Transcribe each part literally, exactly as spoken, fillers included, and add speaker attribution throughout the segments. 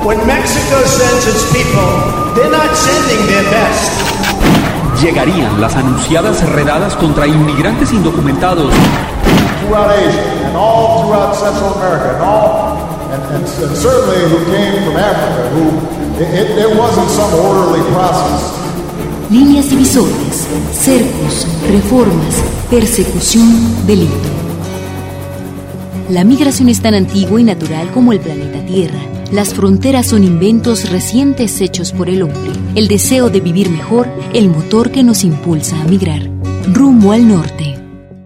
Speaker 1: When Mexico sends its people, they're not sending their best.
Speaker 2: Llegarían las anunciadas redadas contra inmigrantes indocumentados.
Speaker 3: Throughout Asia and all throughout Central America and all, and, and, and certainly who came from Africa, who it, it, it wasn't some orderly process.
Speaker 4: Líneas divisorias, cercos, reformas, persecución, delito. La migración es tan antigua y natural como el planeta Tierra. Las fronteras son inventos recientes hechos por el hombre. El deseo de vivir mejor, el motor que nos impulsa a migrar. Rumbo al norte.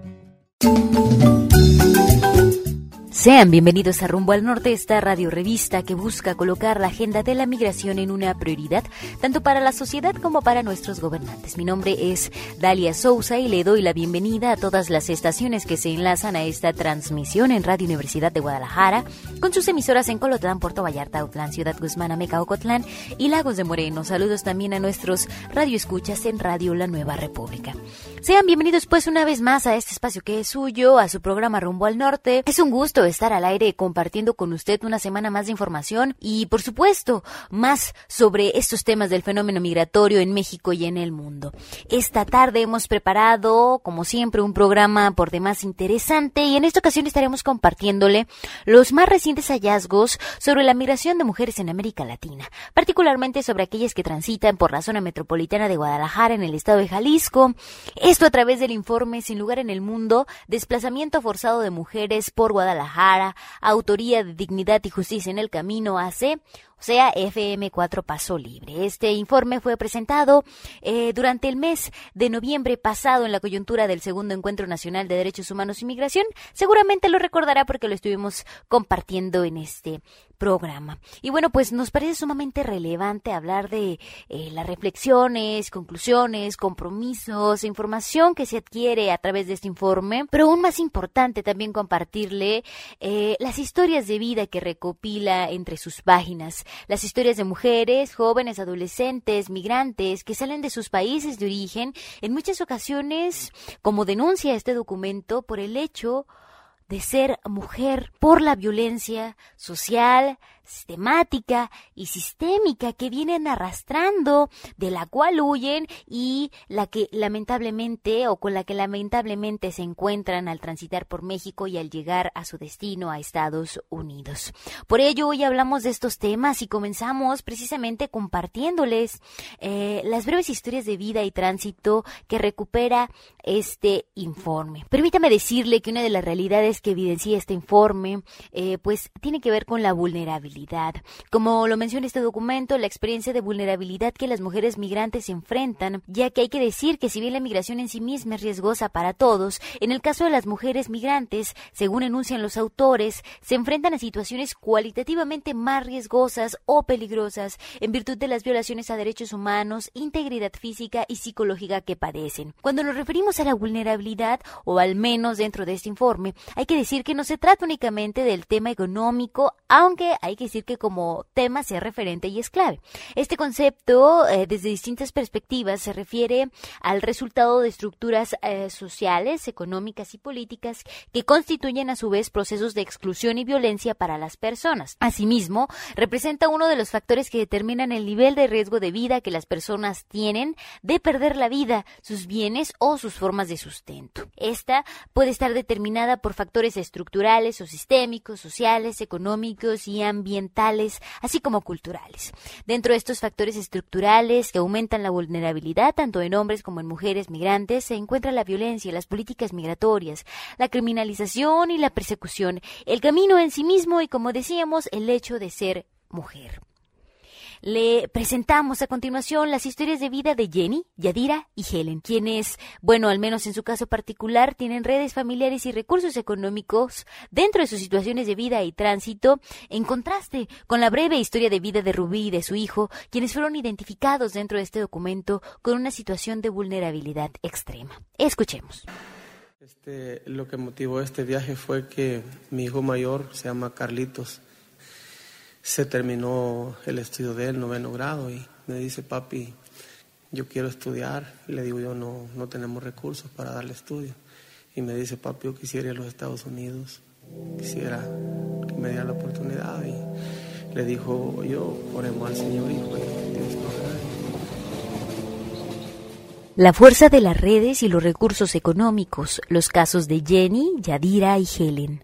Speaker 4: Sean bienvenidos a Rumbo al Norte, esta radio revista que busca colocar la agenda de la migración en una prioridad, tanto para la sociedad como para nuestros gobernantes. Mi nombre es Dalia Sousa y le doy la bienvenida a todas las estaciones que se enlazan a esta transmisión en Radio Universidad de Guadalajara, con sus emisoras en Colotlán, Puerto Vallarta, Autlán, Ciudad Guzmán, Ameca, Ocotlán y Lagos de Moreno. Saludos también a nuestros radioescuchas en Radio La Nueva República. Sean bienvenidos pues una vez más a este espacio que es suyo, a su programa Rumbo al Norte. Es un gusto estar al aire compartiendo con usted una semana más de información y, por supuesto, más sobre estos temas del fenómeno migratorio en México y en el mundo. Esta tarde hemos preparado, como siempre, un programa por demás interesante y en esta ocasión estaremos compartiéndole los más recientes hallazgos sobre la migración de mujeres en América Latina, particularmente sobre aquellas que transitan por la zona metropolitana de Guadalajara en el estado de Jalisco. Esto a través del informe Sin Lugar en el Mundo, Desplazamiento Forzado de Mujeres por Guadalajara, autoría de Dignidad y Justicia en el Camino A C, o sea, F M cuatro Paso Libre. Este informe fue presentado eh, durante el mes de noviembre pasado en la coyuntura del segundo Encuentro Nacional de Derechos Humanos y Migración. Seguramente lo recordará porque lo estuvimos compartiendo en este programa. Y bueno, pues nos parece sumamente relevante hablar de eh, las reflexiones, conclusiones, compromisos, información que se adquiere a través de este informe, pero aún más importante también compartirle eh, las historias de vida que recopila entre sus páginas. Las historias de mujeres, jóvenes, adolescentes, migrantes que salen de sus países de origen, en muchas ocasiones, como denuncia este documento, por el hecho de ser mujer, por la violencia social, sistemática y sistémica que vienen arrastrando, de la cual huyen y la que lamentablemente o con la que lamentablemente se encuentran al transitar por México y al llegar a su destino a Estados Unidos. Por ello hoy hablamos de estos temas y comenzamos precisamente compartiéndoles eh, las breves historias de vida y tránsito que recupera este informe. Permítame decirle que una de las realidades que evidencia este informe eh, pues tiene que ver con la vulnerabilidad. Como lo menciona este documento, la experiencia de vulnerabilidad que las mujeres migrantes se enfrentan, ya que hay que decir que si bien la migración en sí misma es riesgosa para todos, en el caso de las mujeres migrantes, según enuncian los autores, se enfrentan a situaciones cualitativamente más riesgosas o peligrosas en virtud de las violaciones a derechos humanos, integridad física y psicológica que padecen. Cuando nos referimos a la vulnerabilidad, o al menos dentro de este informe, hay que decir que no se trata únicamente del tema económico, aunque hay que decir que como tema sea referente y es clave. Este concepto, eh, desde distintas perspectivas, se refiere al resultado de estructuras eh, sociales, económicas y políticas que constituyen a su vez procesos de exclusión y violencia para las personas. Asimismo, representa uno de los factores que determinan el nivel de riesgo de vida que las personas tienen de perder la vida, sus bienes o sus formas de sustento. Esta puede estar determinada por factores estructurales o sistémicos, sociales, económicos y ambientales, así como culturales. Dentro de estos factores estructurales que aumentan la vulnerabilidad tanto en hombres como en mujeres migrantes se encuentra la violencia, las políticas migratorias, la criminalización y la persecución, el camino en sí mismo y, como decíamos, el hecho de ser mujer. Le presentamos a continuación las historias de vida de Jenny, Yadira y Helen, quienes, bueno, al menos en su caso particular, tienen redes familiares y recursos económicos dentro de sus situaciones de vida y tránsito, en contraste con la breve historia de vida de Rubí y de su hijo, quienes fueron identificados dentro de este documento con una situación de vulnerabilidad extrema. Escuchemos.
Speaker 5: Este, lo que motivó este viaje fue que mi hijo mayor se llama Carlitos. Se terminó el estudio de él, noveno grado, y me dice, papi, yo quiero estudiar. Y le digo yo, no, no tenemos recursos para darle estudio. Y me dice, papi, yo quisiera ir a los Estados Unidos, quisiera que me diera la oportunidad. Y le dijo yo, oremos al Señor y fue Dios nos da.
Speaker 4: La fuerza de las redes y los recursos económicos, los casos de Jenny, Yadira y Helen.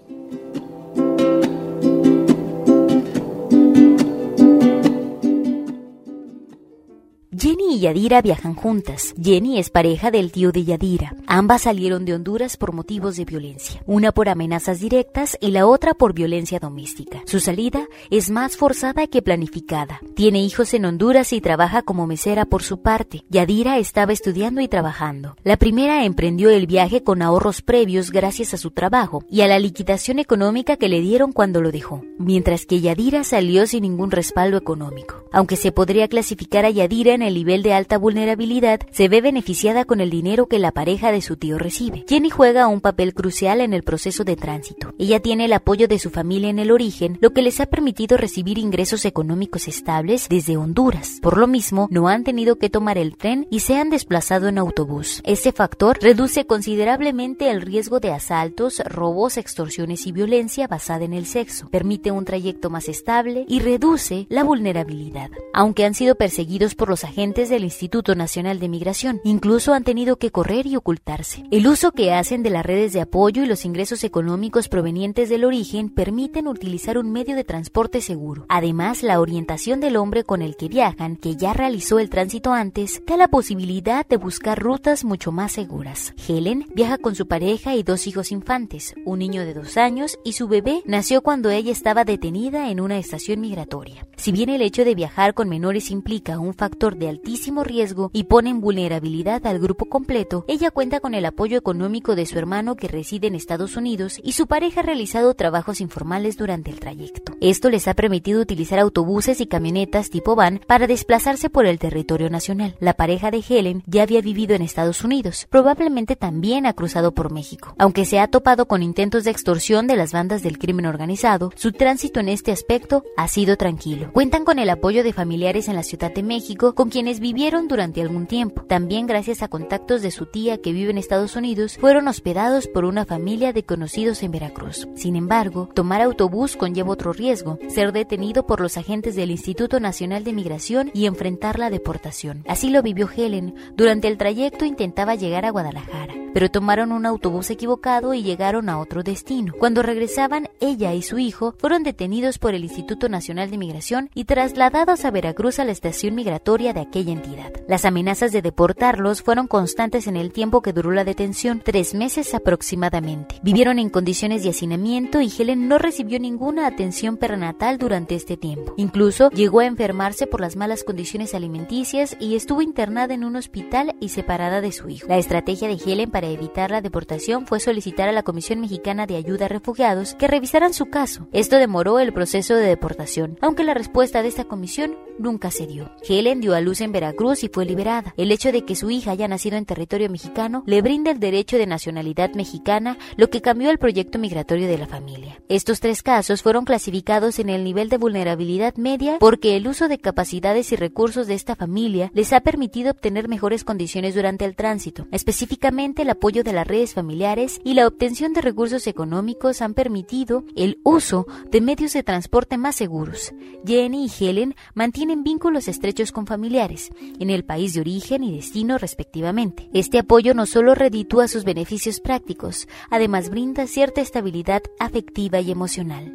Speaker 4: Jenny y Yadira viajan juntas. Jenny es pareja del tío de Yadira. Ambas salieron de Honduras por motivos de violencia, una por amenazas directas y la otra por violencia doméstica. Su salida es más forzada que planificada. Tiene hijos en Honduras y trabaja como mesera por su parte. Yadira estaba estudiando y trabajando. La primera emprendió el viaje con ahorros previos gracias a su trabajo y a la liquidación económica que le dieron cuando lo dejó, mientras que Yadira salió sin ningún respaldo económico. Aunque se podría clasificar a Yadira en el nivel de alta vulnerabilidad, se ve beneficiada con el dinero que la pareja de su tío recibe. Jenny juega un papel crucial en el proceso de tránsito. Ella tiene el apoyo de su familia en el origen, lo que les ha permitido recibir ingresos económicos estables desde Honduras. Por lo mismo, no han tenido que tomar el tren y se han desplazado en autobús. Este factor reduce considerablemente el riesgo de asaltos, robos, extorsiones y violencia basada en el sexo. Permite un trayecto más estable y reduce la vulnerabilidad. Aunque han sido perseguidos por los agentes del Instituto Nacional de Migración, incluso han tenido que correr y ocultarse. El uso que hacen de las redes de apoyo y los ingresos económicos provenientes del origen permiten utilizar un medio de transporte seguro. Además, la orientación del hombre con el que viajan, que ya realizó el tránsito antes, da la posibilidad de buscar rutas mucho más seguras. Helen viaja con su pareja y dos hijos infantes, un niño de dos años y su bebé nació cuando ella estaba detenida en una estación migratoria. Si bien el hecho de viajar con menores implica un factor de altísimo riesgo y pone en vulnerabilidad al grupo completo, ella cuenta con el apoyo económico de su hermano que reside en Estados Unidos y su pareja ha realizado trabajos informales durante el trayecto. Esto les ha permitido utilizar autobuses y camionetas tipo van para desplazarse por el territorio nacional. La pareja de Helen ya había vivido en Estados Unidos, probablemente también ha cruzado por México. Aunque se ha topado con intentos de extorsión de las bandas del crimen organizado, su tránsito en este aspecto ha sido tranquilo. Cuentan con el apoyo de familiares en la Ciudad de México, con quienes vivieron durante algún tiempo. También gracias a contactos de su tía que vive en Estados Unidos, fueron hospedados por una familia de conocidos en Veracruz. Sin embargo, tomar autobús conlleva otro riesgo, ser detenido por los agentes del Instituto Nacional de Migración y enfrentar la deportación. Así lo vivió Helen. Durante el trayecto intentaba llegar a Guadalajara, pero tomaron un autobús equivocado y llegaron a otro destino. Cuando regresaban, ella y su hijo fueron detenidos por el Instituto Nacional de Migración y trasladados a Veracruz a la estación migratoria de aquella entidad. Las amenazas de deportarlos fueron constantes en el tiempo que duró la detención, tres meses aproximadamente. Vivieron en condiciones de hacinamiento y Helen no recibió ninguna atención perinatal durante este tiempo. Incluso llegó a enfermarse por las malas condiciones alimenticias y estuvo internada en un hospital y separada de su hijo. La estrategia de Helen para evitar la deportación fue solicitar a la Comisión Mexicana de Ayuda a Refugiados que revisaran su caso. Esto demoró el proceso de deportación, aunque la respuesta de esta comisión nunca se dio. Helen dio a luz en Veracruz y fue liberada. El hecho de que su hija haya nacido en territorio mexicano le brinda el derecho de nacionalidad mexicana, lo que cambió el proyecto migratorio de la familia. Estos tres casos fueron clasificados en el nivel de vulnerabilidad media porque el uso de capacidades y recursos de esta familia les ha permitido obtener mejores condiciones durante el tránsito. Específicamente, el apoyo de las redes familiares y la obtención de recursos económicos han permitido el uso de medios de transporte más seguros. Jenny y Helen mantienen vínculos estrechos con familiares en el país de origen y destino respectivamente. Este apoyo no solo reditúa sus beneficios prácticos, además brinda cierta estabilidad afectiva y emocional.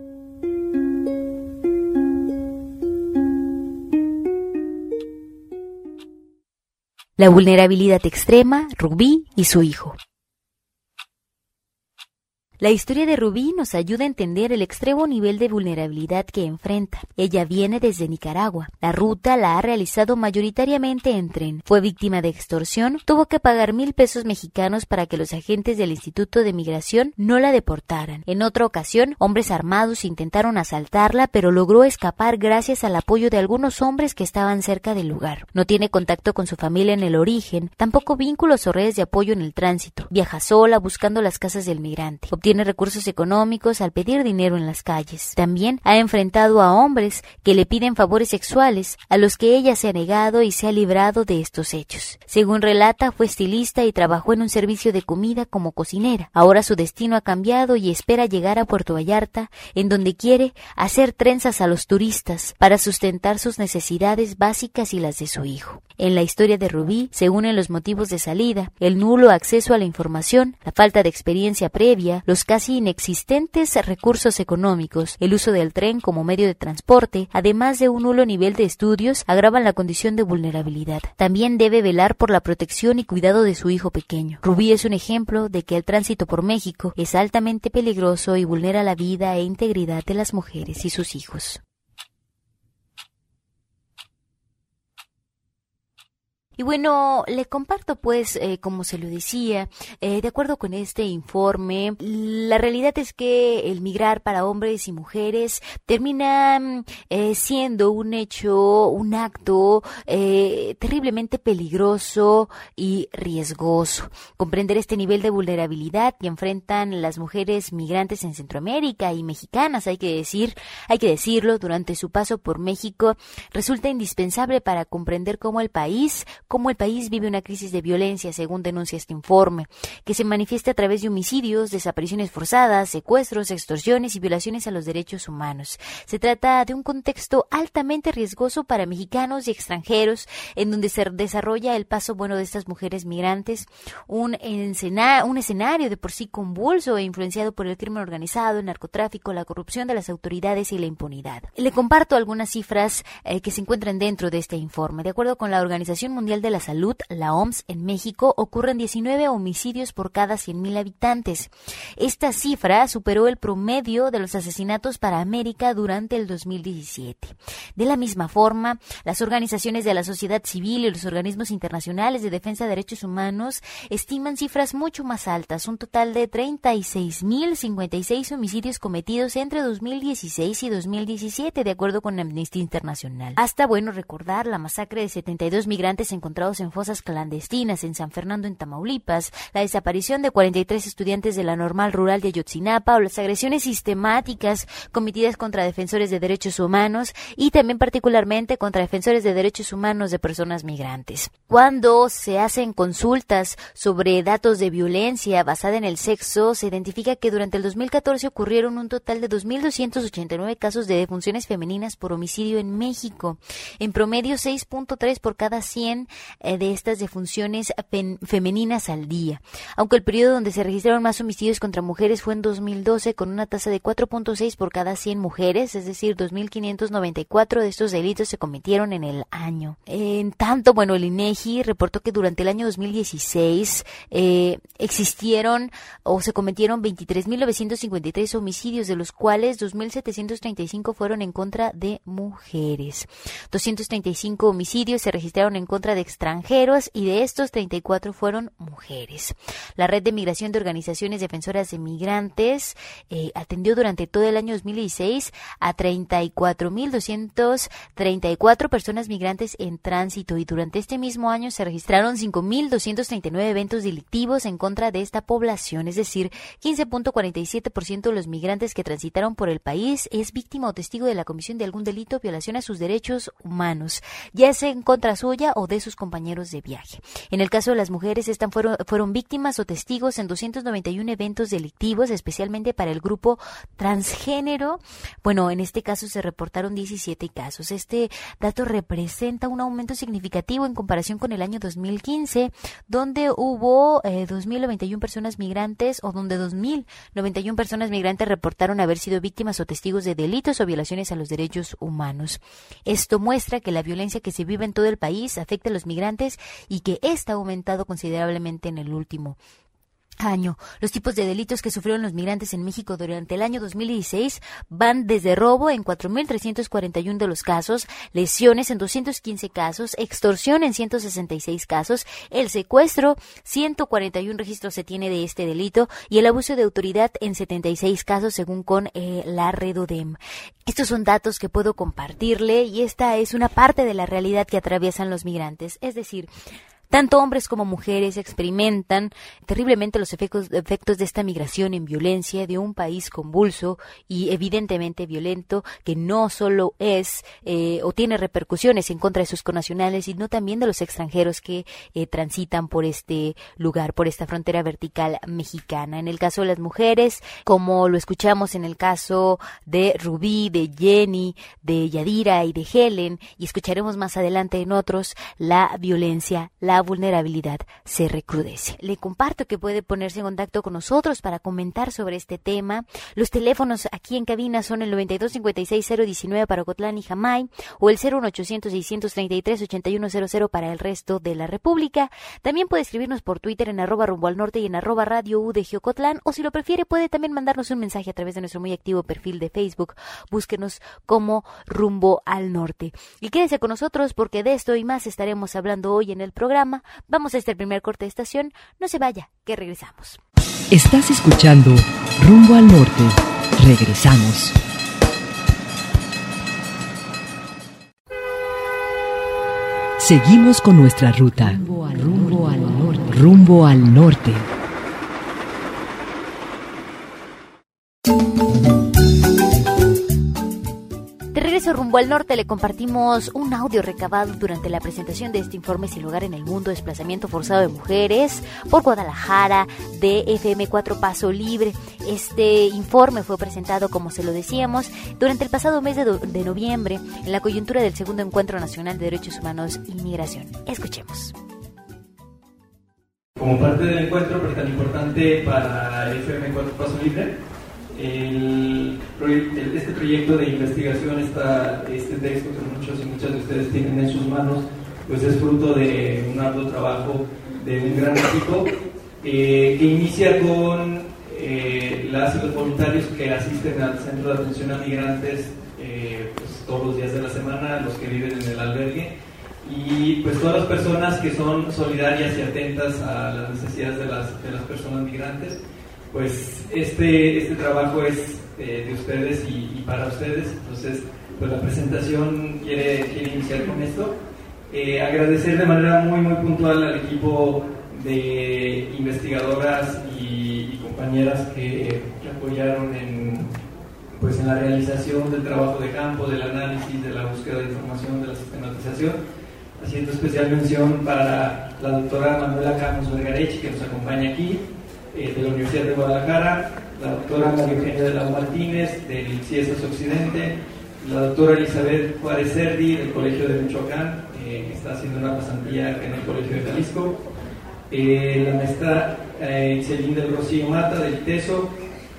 Speaker 4: La vulnerabilidad extrema, Rubí y su hijo. La historia de Rubí nos ayuda a entender el extremo nivel de vulnerabilidad que enfrenta. Ella viene desde Nicaragua. La ruta la ha realizado mayoritariamente en tren. Fue víctima de extorsión, tuvo que pagar mil pesos mexicanos para que los agentes del Instituto de Migración no la deportaran. En otra ocasión, hombres armados intentaron asaltarla, pero logró escapar gracias al apoyo de algunos hombres que estaban cerca del lugar. No tiene contacto con su familia en el origen, tampoco vínculos o redes de apoyo en el tránsito. Viaja sola buscando las casas del migrante. Obtiene obtiene recursos económicos al pedir dinero en las calles. También ha enfrentado a hombres que le piden favores sexuales, a los que ella se ha negado y se ha librado de estos hechos. Según relata, fue estilista y trabajó en un servicio de comida como cocinera. Ahora su destino ha cambiado y espera llegar a Puerto Vallarta, en donde quiere hacer trenzas a los turistas para sustentar sus necesidades básicas y las de su hijo. En la historia de Rubí se unen los motivos de salida, el nulo acceso a la información, la falta de experiencia previa, los casi inexistentes recursos económicos, el uso del tren como medio de transporte, además de un nulo nivel de estudios, agravan la condición de vulnerabilidad. También debe velar por la protección y cuidado de su hijo pequeño. Rubí es un ejemplo de que el tránsito por México es altamente peligroso y vulnera la vida e integridad de las mujeres y sus hijos. Y bueno, le comparto pues, eh, como se lo decía, eh, de acuerdo con este informe, la realidad es que el migrar para hombres y mujeres termina eh, siendo un hecho, un acto eh, terriblemente peligroso y riesgoso. Comprender este nivel de vulnerabilidad que enfrentan las mujeres migrantes en Centroamérica y mexicanas, hay que decir, hay que decirlo, durante su paso por México, resulta indispensable para comprender cómo el país cómo el país vive una crisis de violencia, según denuncia este informe, que se manifiesta a través de homicidios, desapariciones forzadas, secuestros, extorsiones y violaciones a los derechos humanos. Se trata de un contexto altamente riesgoso para mexicanos y extranjeros, en donde se desarrolla el paso bueno de estas mujeres migrantes, un, encena- un escenario de por sí convulso e influenciado por el crimen organizado, el narcotráfico, la corrupción de las autoridades y la impunidad. Le comparto algunas cifras eh, que se encuentran dentro de este informe. De acuerdo con la Organización Mundial de la Salud, la O M S, en México ocurren diecinueve homicidios por cada cien mil habitantes. Esta cifra superó el promedio de los asesinatos para América durante el dos mil diecisiete. De la misma forma, las organizaciones de la sociedad civil y los organismos internacionales de defensa de derechos humanos estiman cifras mucho más altas, un total de treinta y seis mil cincuenta y seis homicidios cometidos entre dos mil dieciséis y dos mil diecisiete, de acuerdo con Amnistía Internacional. Hasta bueno recordar la masacre de setenta y dos migrantes encontrados en fosas clandestinas en San Fernando, en Tamaulipas, la desaparición de cuarenta y tres estudiantes de la Normal Rural de Ayotzinapa o las agresiones sistemáticas cometidas contra defensores de derechos humanos y también particularmente contra defensores de derechos humanos de personas migrantes. Cuando se hacen consultas sobre datos de violencia basada en el sexo, se identifica que durante el dos mil catorce ocurrieron un total de dos mil doscientos ochenta y nueve casos de defunciones femeninas por homicidio en México. En promedio, seis punto tres por cada cien de estas defunciones femeninas al día, aunque el periodo donde se registraron más homicidios contra mujeres fue en dos mil doce, con una tasa de cuatro punto seis por cada cien mujeres, es decir, dos mil quinientos noventa y cuatro de estos delitos se cometieron en el año. En tanto, bueno, el INEGI reportó que durante el año dos mil dieciséis eh, existieron o se cometieron veintitrés mil novecientos cincuenta y tres homicidios, de los cuales dos mil setecientos treinta y cinco fueron en contra de mujeres. doscientos treinta y cinco homicidios se registraron en contra de extranjeros y de estos treinta y cuatro fueron mujeres. La Red de Migración de Organizaciones Defensoras de Migrantes eh, atendió durante todo el año dos mil dieciséis a treinta y cuatro mil doscientos treinta y cuatro personas migrantes en tránsito y durante este mismo año se registraron cinco mil doscientos treinta y nueve eventos delictivos en contra de esta población, es decir, quince punto cuarenta y siete por ciento de los migrantes que transitaron por el país es víctima o testigo de la comisión de algún delito o violación a sus derechos humanos, ya sea en contra suya o de sus compañeros de viaje. En el caso de las mujeres, estas fueron, fueron víctimas o testigos en doscientos noventa y uno eventos delictivos, especialmente para el grupo transgénero. Bueno, en este caso se reportaron diecisiete casos. Este dato representa un aumento significativo en comparación con el año dos mil quince, donde hubo eh, dos mil noventa y uno personas migrantes o donde dos mil noventa y uno personas migrantes reportaron haber sido víctimas o testigos de delitos o violaciones a los derechos humanos. Esto muestra que la violencia que se vive en todo el país afecta a los migrantes y que esta ha aumentado considerablemente en el último año. Los tipos de delitos que sufrieron los migrantes en México durante el año dos mil dieciséis van desde robo en cuatro mil trescientos cuarenta y uno de los casos, lesiones en doscientos quince casos, extorsión en ciento sesenta y seis casos, el secuestro, ciento cuarenta y uno registros se tiene de este delito y el abuso de autoridad en setenta y seis casos según con eh, la Redodem. Estos son datos que puedo compartirle y esta es una parte de la realidad que atraviesan los migrantes, es decir, Tanto hombres como mujeres experimentan terriblemente los efectos, efectos de esta migración en violencia de un país convulso y evidentemente violento, que no solo es eh, o tiene repercusiones en contra de sus connacionales, sino también de los extranjeros que eh, transitan por este lugar, por esta frontera vertical mexicana. En el caso de las mujeres, como lo escuchamos en el caso de Rubí, de Jenny, de Yadira y de Helen, y escucharemos más adelante en otros, la violencia, la vulnerabilidad se recrudece. Le comparto que puede ponerse en contacto con nosotros para comentar sobre este tema. Los teléfonos aquí en cabina son el noventa y dos cincuenta y seis cero diecinueve para Ocotlán y Jamay, o el cero uno ochocientos seiscientos treinta y tres ochenta y uno cero cero para el resto de la República. También puede escribirnos por Twitter en arroba rumbo al norte y en arroba radio U de Ocotlán, o si lo prefiere puede también mandarnos un mensaje a través de nuestro muy activo perfil de Facebook. Búsquenos como Rumbo al Norte. Y quédese con nosotros porque de esto y más estaremos hablando hoy en el programa. Vamos a este primer corte de estación. No se vaya, que regresamos.
Speaker 6: Estás escuchando Rumbo al Norte. Regresamos. Seguimos con nuestra ruta. Rumbo al, rumbo al norte. Rumbo al norte.
Speaker 4: De regreso rumbo al norte le compartimos un audio recabado durante la presentación de este informe Sin Lugar en el Mundo, desplazamiento forzado de mujeres por Guadalajara de F M cuatro Paso Libre. Este informe fue presentado, como se lo decíamos, durante el pasado mes de, do- de noviembre en la coyuntura del segundo Encuentro Nacional de Derechos Humanos y Migración. Escuchemos.
Speaker 7: Como parte del encuentro, pero tan importante para F M cuatro Paso Libre, El, el, este proyecto de investigación, esta, este texto que muchos y muchas de ustedes tienen en sus manos, pues es fruto de un arduo trabajo de un gran equipo eh, que inicia con eh, las y los voluntarios que asisten al Centro de Atención a Migrantes eh, pues, todos los días de la semana, los que viven en el albergue, y pues todas las personas que son solidarias y atentas a las necesidades de las, de las personas migrantes. Pues este, este trabajo es eh, de ustedes y, y para ustedes. Entonces, pues la presentación quiere, quiere iniciar con esto. Eh, agradecer de manera muy, muy puntual al equipo de investigadoras y, y compañeras que, que apoyaron en, pues en la realización del trabajo de campo, del análisis, de la búsqueda de información, de la sistematización. Haciendo especial mención para la doctora Manuela Camus Vergarechi, que nos acompaña aquí, eh, de la Universidad de Guadalajara, la doctora María Eugenia de la Martínez, del CIESAS Occidente, la doctora Elizabeth Juárez Cerdi, del Colegio de Michoacán, eh, que está haciendo una pasantía en el Colegio de Jalisco, eh, la maestra eh, Celín del Rocío Mata, del TESO,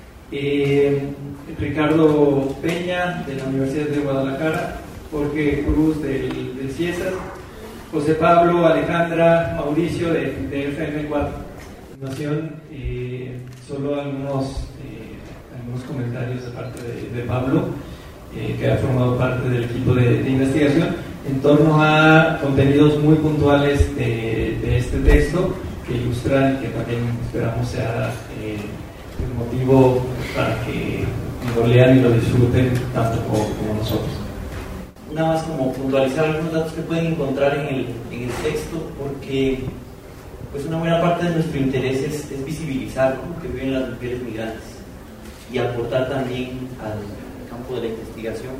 Speaker 7: eh, Ricardo Peña, de la Universidad de Guadalajara, Jorge Cruz, del, del CIESAS, José Pablo, Alejandra, Mauricio, de, de F M cuatro. A continuación, eh, solo algunos, eh, algunos comentarios de parte de, de Pablo, eh, que ha formado parte del equipo de, de investigación, en torno a contenidos muy puntuales de, de este texto, que ilustran y que también esperamos sea eh, un motivo para que lo lean y lo disfruten tanto como, como nosotros.
Speaker 8: Nada más como puntualizar algunos datos que pueden encontrar en el, en el texto, porque pues una buena parte de nuestro interés es, es visibilizar lo que viven las mujeres migrantes y aportar también al campo de la investigación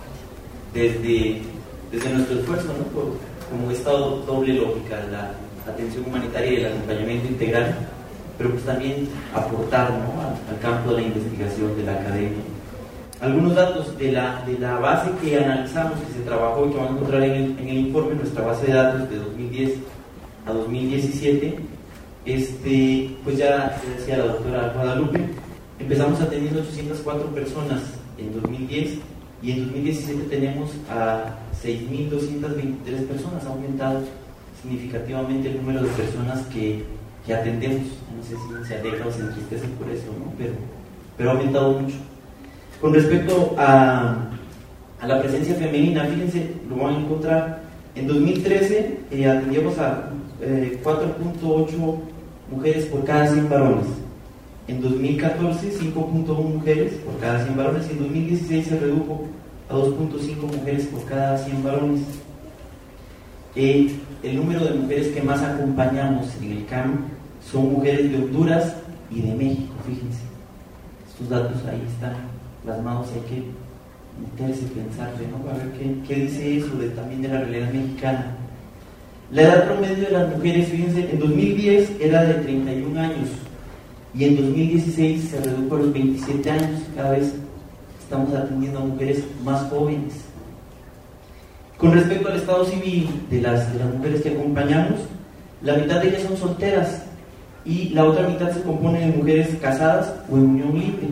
Speaker 8: desde, desde nuestro esfuerzo, ¿no? Por, como esta doble lógica, la atención humanitaria y el acompañamiento integral, pero pues también aportar, ¿no? al, al campo de la investigación, de la academia. Algunos datos de la, de la base que analizamos, que se trabajó y que van a encontrar en el, en el informe, nuestra base de datos de dos mil diez a dos mil diecisiete, este, pues ya se decía la doctora Guadalupe, empezamos atendiendo ochocientas cuatro personas en dos mil diez y en dos mil diecisiete tenemos a seis mil doscientas veintitrés personas, ha aumentado significativamente el número de personas que, que atendemos. No sé si se alegra o se entristecen por eso, ¿no? pero, pero ha aumentado mucho. Con respecto a, a la presencia femenina, fíjense, lo van a encontrar, en dos mil trece eh, atendíamos a eh, cuatro punto ocho mujeres por cada cien varones, en dos mil catorce cinco punto uno mujeres por cada cien varones, y en dos mil dieciséis se redujo a dos punto cinco mujeres por cada cien varones. Eh, el número de mujeres que más acompañamos en el C A M son mujeres de Honduras y de México, fíjense. Estos datos ahí están plasmados, hay que meterse, pensarle, ¿no? A ver qué, qué dice eso de, también de la realidad mexicana. La edad promedio de las mujeres, fíjense, en dos mil diez era de treinta y un años y en dos mil dieciséis se redujo a los veintisiete años. Cada vez estamos atendiendo a mujeres más jóvenes. Con respecto al estado civil de las, de las mujeres que acompañamos, la mitad de ellas son solteras y la otra mitad se compone de mujeres casadas o en unión libre.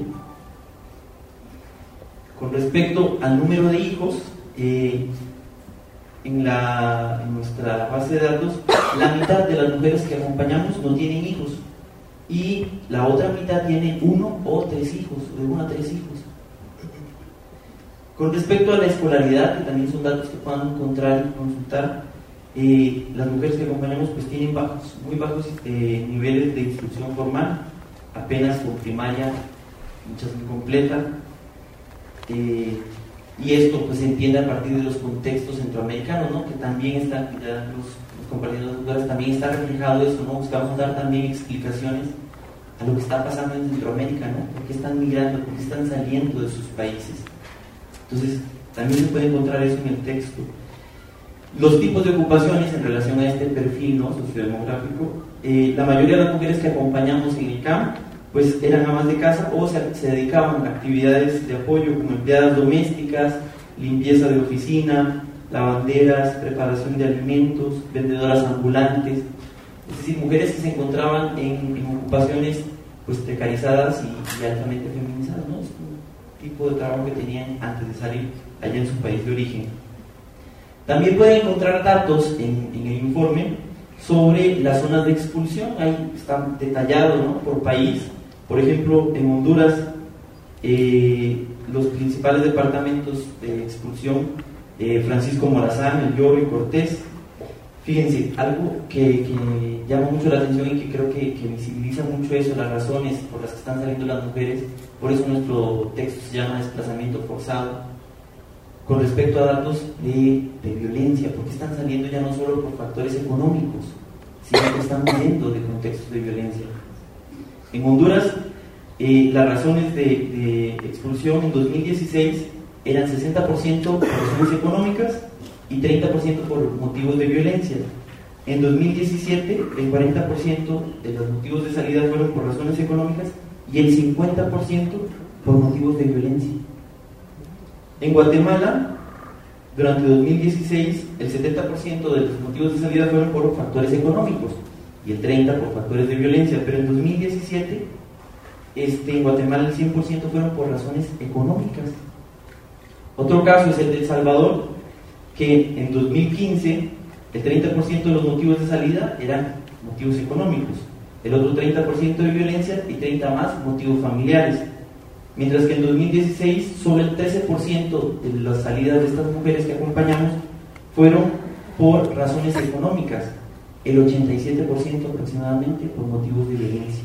Speaker 8: Con respecto al número de hijos, eh, en, la, en nuestra base de datos, la mitad de las mujeres que acompañamos no tienen hijos y la otra mitad tiene uno o tres hijos, de uno a tres hijos. Con respecto a la escolaridad, que también son datos que puedan encontrar y consultar, eh, las mujeres que acompañamos pues tienen bajos, muy bajos eh, niveles de instrucción formal, apenas con primaria, muchas incompleta, eh, y esto pues se entiende a partir de los contextos centroamericanos, ¿no? Que también está, ya los, los compañeros doctores, también está reflejado eso, ¿no? Buscamos dar también explicaciones a lo que está pasando en Centroamérica, ¿no? ¿Por qué están migrando? ¿Por qué están saliendo de sus países? Entonces, también se puede encontrar eso en el texto. Los tipos de ocupaciones en relación a este perfil, ¿no? Sociodemográfico, eh, la mayoría de las mujeres que acompañamos en el C A M pues eran amas de casa o se, se dedicaban a actividades de apoyo como empleadas domésticas, limpieza de oficina, lavanderas, preparación de alimentos, vendedoras ambulantes, es decir, mujeres que se encontraban en, en ocupaciones pues precarizadas y, y altamente feminizadas, ¿no? Es un tipo de trabajo que tenían antes de salir allá en su país de origen. También pueden encontrar datos en, en el informe sobre las zonas de expulsión, ahí está detallado, ¿no? Por país. Por ejemplo, en Honduras, eh, los principales departamentos de expulsión, eh, Francisco Morazán, El Lloro y Cortés. Fíjense, algo que, que llama mucho la atención y que creo que, que visibiliza mucho eso, las razones por las que están saliendo las mujeres, por eso nuestro texto se llama desplazamiento forzado. Con respecto a datos de, de violencia, porque están saliendo ya no solo por factores económicos, sino que están huyendo de contextos de violencia. En Honduras, eh, las razones de, de expulsión en dos mil dieciséis eran sesenta por ciento por razones económicas y treinta por ciento por motivos de violencia. En dos mil diecisiete, el cuarenta por ciento de los motivos de salida fueron por razones económicas y el cincuenta por ciento por motivos de violencia. En Guatemala, durante dos mil dieciséis, el setenta por ciento de los motivos de salida fueron por factores económicos y el treinta por ciento por factores de violencia, pero en dos mil diecisiete, este, en Guatemala el cien por ciento fueron por razones económicas. Otro caso es el de El Salvador, que en dos mil quince el treinta por ciento de los motivos de salida eran motivos económicos, el otro treinta por ciento de violencia y treinta por ciento más motivos familiares. Mientras que en dos mil dieciséis, solo el trece por ciento de las salidas de estas mujeres que acompañamos fueron por razones económicas, el ochenta y siete por ciento aproximadamente por motivos de violencia.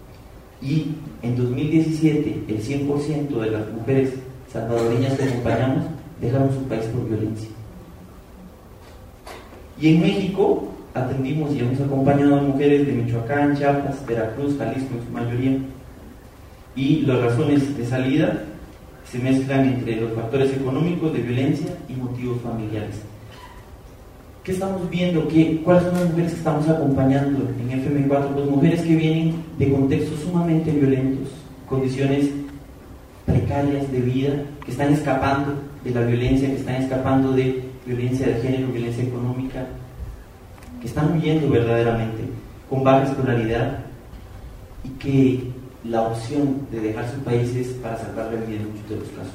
Speaker 8: Y en dos mil diecisiete, el cien por ciento de las mujeres salvadoreñas que acompañamos dejaron su país por violencia. Y en México atendimos y hemos acompañado a mujeres de Michoacán, Chiapas, Veracruz, Jalisco en su mayoría. Y las razones de salida se mezclan entre los factores económicos, de violencia y motivos familiares. ¿Qué estamos viendo? ¿Qué, ¿Cuáles son las mujeres que estamos acompañando en F M cuatro? Pues mujeres que vienen de contextos sumamente violentos, condiciones precarias de vida, que están escapando de la violencia, que están escapando de violencia de género, violencia económica, que están huyendo verdaderamente, con baja escolaridad y que la opción de dejar su país es para salvar la vida en muchos de los casos.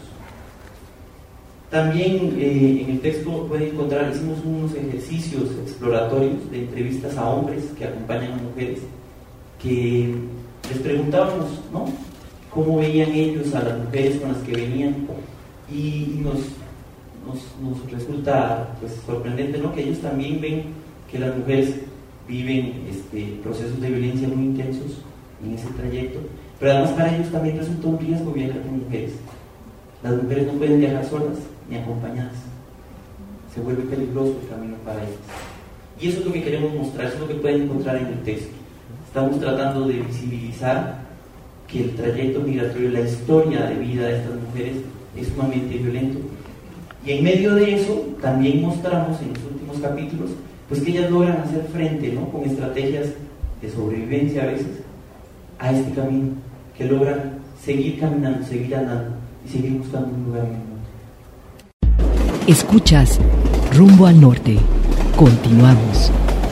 Speaker 8: También eh, en el texto pueden encontrar, hicimos unos ejercicios exploratorios de entrevistas a hombres que acompañan a mujeres, que les preguntábamos, ¿no?, cómo veían ellos a las mujeres con las que venían, y nos, nos, nos resulta pues, sorprendente, ¿no?, que ellos también ven que las mujeres viven este, procesos de violencia muy intensos en ese trayecto, pero además para ellos también resulta un riesgo viajar con mujeres. Las mujeres no pueden viajar solas ni acompañadas, se vuelve peligroso el camino para ellas. Y eso es lo que queremos mostrar, eso es lo que pueden encontrar en el texto. Estamos tratando de visibilizar que el trayecto migratorio, la historia de vida de estas mujeres es sumamente violento. Y en medio de eso también mostramos en los últimos capítulos pues que ellas logran hacer frente, ¿no?, con estrategias de sobrevivencia a veces a este camino, que logran seguir caminando, seguir andando y seguir buscando un lugar en el mundo.
Speaker 6: Escuchas Rumbo al Norte. Continuamos.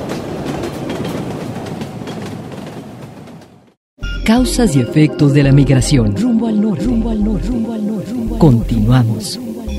Speaker 6: Causas y efectos de la migración. Rumbo al norte. Rumbo al norte. Rumbo al norte. Rumbo al Continuamos.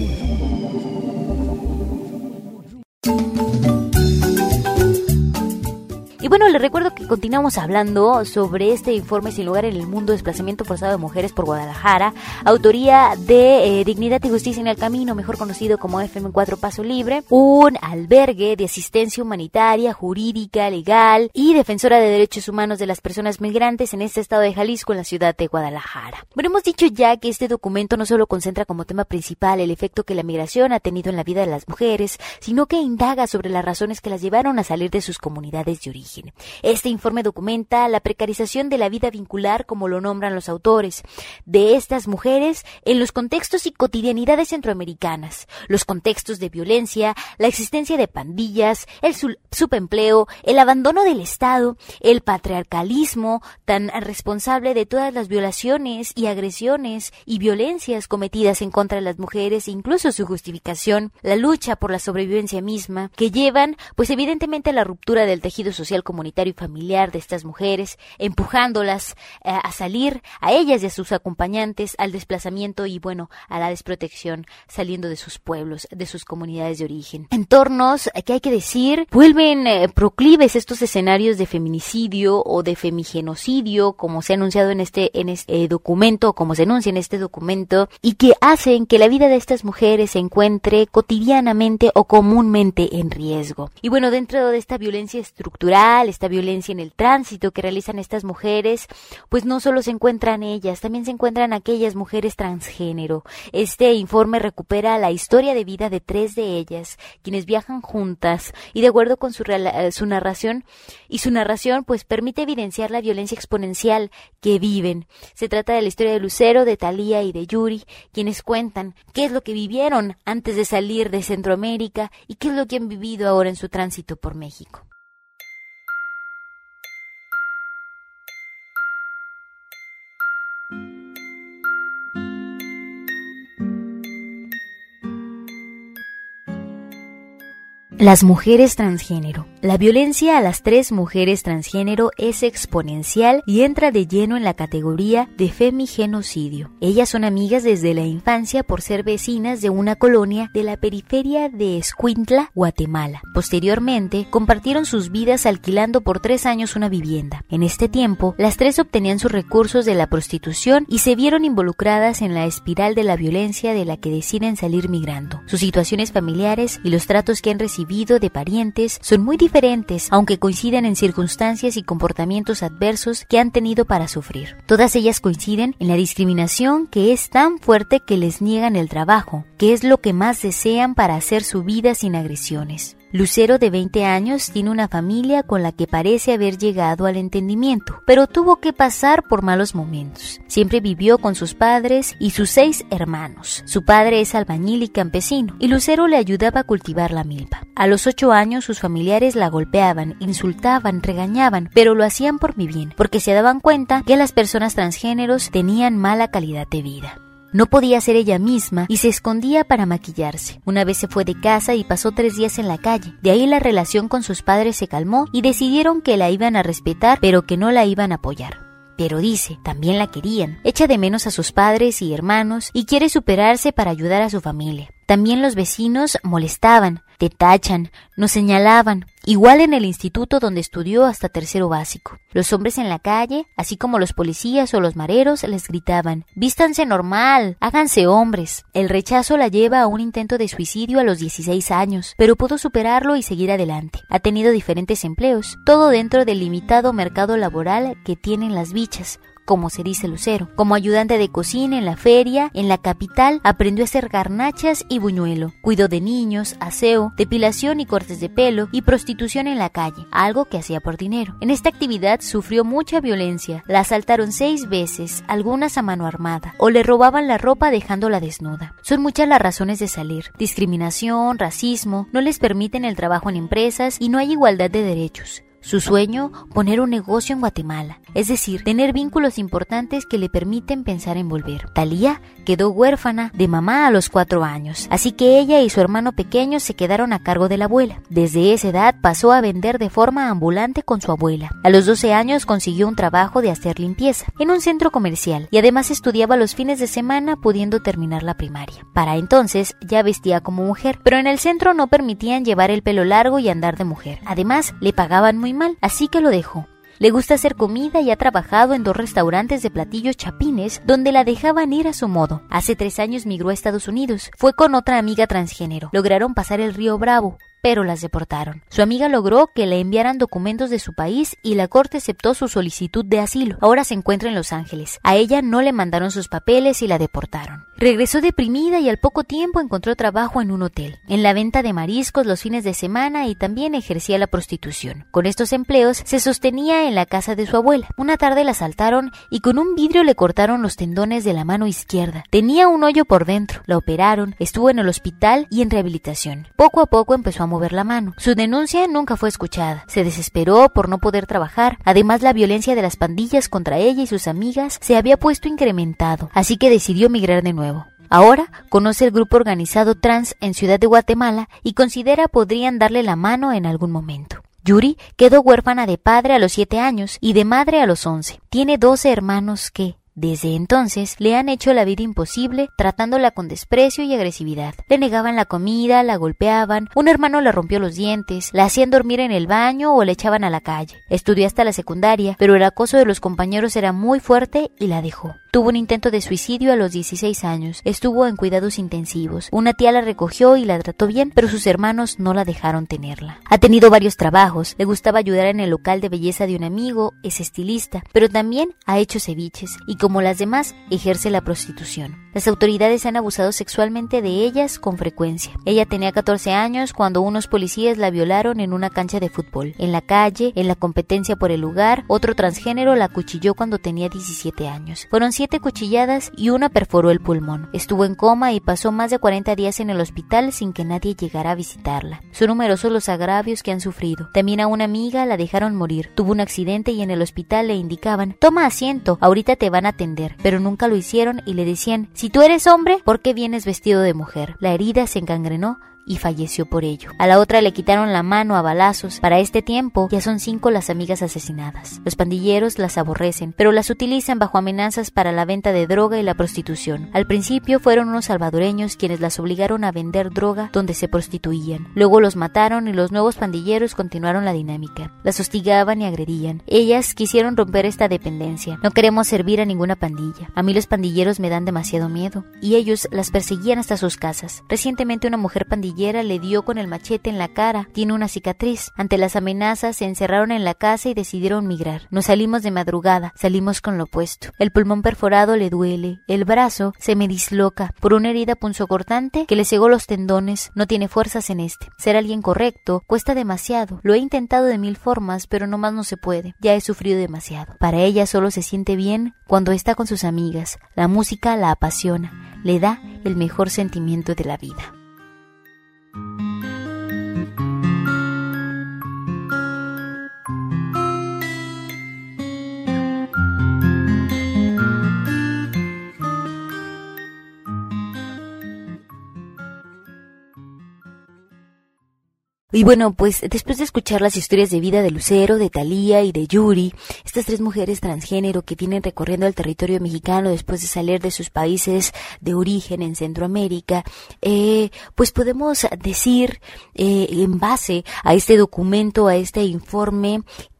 Speaker 4: Y bueno, les recuerdo que continuamos hablando sobre este informe Sin Lugar en el Mundo, desplazamiento forzado de mujeres por Guadalajara, autoría de eh, Dignidad y Justicia en el Camino, mejor conocido como F M cuatro Paso Libre, un albergue de asistencia humanitaria, jurídica, legal y defensora de derechos humanos de las personas migrantes en este estado de Jalisco, en la ciudad de Guadalajara. Bueno, hemos dicho ya que este documento no solo concentra como tema principal el efecto que la migración ha tenido en la vida de las mujeres, sino que indaga sobre las razones que las llevaron a salir de sus comunidades de origen. Este informe documenta la precarización de la vida vincular, como lo nombran los autores, de estas mujeres en los contextos y cotidianidades centroamericanas, los contextos de violencia, la existencia de pandillas, el subempleo, el abandono del Estado, el patriarcalismo tan responsable de todas las violaciones y agresiones y violencias cometidas en contra de las mujeres, incluso su justificación, la lucha por la sobrevivencia misma, que llevan, pues evidentemente, a la ruptura del tejido social comunitario y familiar de estas mujeres, empujándolas eh, a salir, a ellas y a sus acompañantes, al desplazamiento y, bueno, a la desprotección, saliendo de sus pueblos, de sus comunidades de origen. Entornos, que hay que decir, vuelven eh, proclives estos escenarios de feminicidio o de femigenocidio, como se ha anunciado en este, en este eh, documento, como se enuncia en este documento, y que hacen que la vida de estas mujeres se encuentre cotidianamente o comúnmente en riesgo. Y bueno, dentro de esta violencia estructural, esta violencia en el tránsito que realizan estas mujeres, pues no solo se encuentran ellas, también se encuentran aquellas mujeres transgénero. Este informe recupera la historia de vida de tres de ellas, quienes viajan juntas, y de acuerdo con su, su narración, y su narración pues permite evidenciar la violencia exponencial que viven. Se trata de la historia de Lucero, de Talía y de Yuri, quienes cuentan qué es lo que vivieron antes de salir de Centroamérica y qué es lo que han vivido ahora en su tránsito por México. Las mujeres transgénero. La violencia a las tres mujeres transgénero es exponencial y entra de lleno en la categoría de femigenocidio. Ellas son amigas desde la infancia por ser vecinas de una colonia de la periferia de Escuintla, Guatemala. Posteriormente, compartieron sus vidas alquilando por tres años una vivienda. En este tiempo, las tres obtenían sus recursos de la prostitución y se vieron involucradas en la espiral de la violencia de la que deciden salir migrando. Sus situaciones familiares y los tratos que han recibido de parientes son muy diferentes, aunque coinciden en circunstancias y comportamientos adversos que han tenido para sufrir. Todas ellas coinciden en la discriminación, que es tan fuerte que les niegan el trabajo, que es lo que más desean para hacer su vida sin agresiones. Lucero, de veinte años, tiene una familia con la que parece haber llegado al entendimiento, pero tuvo que pasar por malos momentos. Siempre vivió con sus padres y sus seis hermanos. Su padre es albañil y campesino, y Lucero le ayudaba a cultivar la milpa. A los ocho años sus familiares la golpeaban, insultaban, regañaban, pero lo hacían por mi bien, porque se daban cuenta que las personas transgéneros tenían mala calidad de vida. No podía ser ella misma y se escondía para maquillarse. Una vez se fue de casa y pasó tres días en la calle. De ahí la relación con sus padres se calmó y decidieron que la iban a respetar, pero que no la iban a apoyar. Pero dice, también la querían. Echa de menos a sus padres y hermanos y quiere superarse para ayudar a su familia. También los vecinos molestaban, te tachan, nos señalaban, igual en el instituto donde estudió hasta tercero básico. Los hombres en la calle, así como los policías o los mareros, les gritaban, vístanse normal, háganse hombres. El rechazo la lleva a un intento de suicidio a los dieciséis años, pero pudo superarlo y seguir adelante. Ha tenido diferentes empleos, todo dentro del limitado mercado laboral que tienen las bichas, como se dice Lucero. Como ayudante de cocina en la feria, en la capital, aprendió a hacer garnachas y buñuelo. Cuidó de niños, aseo, depilación y cortes de pelo y prostitución en la calle, algo que hacía por dinero. En esta actividad sufrió mucha violencia. La asaltaron seis veces, algunas a mano armada, o le robaban la ropa dejándola desnuda. Son muchas las razones de salir. Discriminación, racismo, no les permiten el trabajo en empresas y no hay igualdad de derechos. Su sueño, poner un negocio en Guatemala, es decir, tener vínculos importantes que le permiten pensar en volver. Talía quedó huérfana de mamá a los cuatro años, así que ella y su hermano pequeño se quedaron a cargo de la abuela. Desde esa edad pasó a vender de forma ambulante con su abuela. A los doce años consiguió un trabajo de hacer limpieza en un centro comercial y además estudiaba los fines de semana, pudiendo terminar la primaria. Para entonces ya vestía como mujer, pero en el centro no permitían llevar el pelo largo y andar de mujer. Además, le pagaban muy mal, así que lo dejó. Le gusta hacer comida y ha trabajado en dos restaurantes de platillos chapines donde la dejaban ir a su modo. Hace tres años migró a Estados Unidos. Fue con otra amiga transgénero. Lograron pasar el río Bravo, pero las deportaron. Su amiga logró que le enviaran documentos de su país y la corte aceptó su solicitud de asilo. Ahora se encuentra en Los Ángeles. A ella no le mandaron sus papeles y la deportaron. Regresó deprimida y al poco tiempo encontró trabajo en un hotel, en la venta de mariscos los fines de semana, y también ejercía la prostitución. Con estos empleos se sostenía en la casa de su abuela. Una tarde la asaltaron y con un vidrio le cortaron los tendones de la mano izquierda. Tenía un hoyo por dentro. La operaron, estuvo en el hospital y en rehabilitación. Poco a poco empezó a mover la mano. Su denuncia nunca fue escuchada. Se desesperó por no poder trabajar. Además, la violencia de las pandillas contra ella y sus amigas se había puesto incrementado, así que decidió migrar de nuevo. Ahora conoce el grupo organizado trans en Ciudad de Guatemala y considera podrían darle la mano en algún momento. Yuri quedó huérfana de padre a los siete años y de madre a los once. Tiene doce hermanos que, desde entonces, le han hecho la vida imposible, tratándola con desprecio y agresividad. Le negaban la comida, la golpeaban, un hermano le rompió los dientes, la hacían dormir en el baño o la echaban a la calle. Estudió hasta la secundaria, pero el acoso de los compañeros era muy fuerte y la dejó. Tuvo un intento de suicidio a los dieciséis años. Estuvo en cuidados intensivos. Una tía la recogió y la trató bien, pero sus hermanos no la dejaron tenerla. Ha tenido varios trabajos. Le gustaba ayudar en el local de belleza de un amigo, es estilista, pero también ha hecho ceviches y, como las demás, ejerce la prostitución. Las autoridades han abusado sexualmente de ellas con frecuencia. Ella tenía catorce años cuando unos policías la violaron en una cancha de fútbol. En la calle, en la competencia por el lugar, otro transgénero la acuchilló cuando tenía diecisiete años. Fueron siete cuchilladas y una perforó el pulmón. Estuvo en coma y pasó más de cuarenta días en el hospital sin que nadie llegara a visitarla. Son numerosos los agravios que han sufrido. También a una amiga la dejaron morir. Tuvo un accidente y en el hospital le indicaban: toma asiento, ahorita te van a atender. Pero nunca lo hicieron y le decían: si tú eres hombre, ¿por qué vienes vestido de mujer? La herida se encangrenó y falleció por ello. A la otra le quitaron la mano a balazos. Para este tiempo ya son cinco las amigas asesinadas. Los pandilleros las aborrecen, pero las utilizan bajo amenazas para la venta de droga y la prostitución. Al principio fueron unos salvadoreños quienes las obligaron a vender droga donde se prostituían. Luego los mataron y los nuevos pandilleros continuaron la dinámica. Las hostigaban y agredían. Ellas quisieron romper esta dependencia. No queremos servir a ninguna pandilla. A mí los pandilleros me dan demasiado miedo. Y ellos las perseguían hasta sus casas. Recientemente una mujer pandillera le dio con el machete en la cara. Tiene una cicatriz. Ante las amenazas se encerraron en la casa y decidieron migrar. Nos salimos de madrugada, salimos con lo opuesto. El pulmón perforado le duele, el brazo se me disloca por una herida punzocortante que le cegó los tendones. No tiene fuerzas en este. Ser alguien correcto cuesta demasiado. Lo he intentado de mil formas, pero no más no se puede. Ya he sufrido demasiado. Para ella solo se siente bien cuando está con sus amigas. La música la apasiona, le da el mejor sentimiento de la vida. Y bueno, pues después de escuchar las historias de vida de Lucero, de Talía y de Yuri, estas tres mujeres transgénero que vienen recorriendo el territorio mexicano después de salir de sus países de origen en Centroamérica, eh, pues podemos decir, eh, en base a este documento, a este informe,